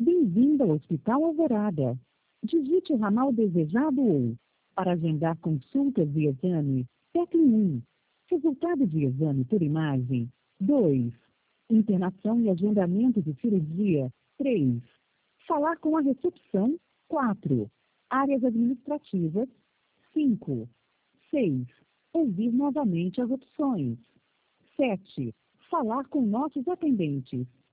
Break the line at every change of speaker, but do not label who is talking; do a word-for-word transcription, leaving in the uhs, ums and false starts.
Bem-vindo ao Hospital Alvorada. Digite o ramal desejado ou, para agendar consultas e exame, tecle um. Resultado de exame por imagem, dois. Internação e agendamento de cirurgia, três. Falar com a recepção, quatro. Áreas administrativas, cinco. seis. Ouvir novamente as opções. sete. Falar com nossos atendentes.